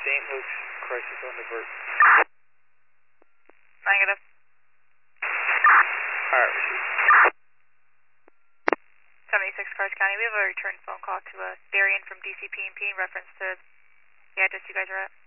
St. Luke's, crisis on divert. Negative. Alright, receive. 76 Cards County, we have a return phone call to Darian from DCP&P in reference to the address you guys are at.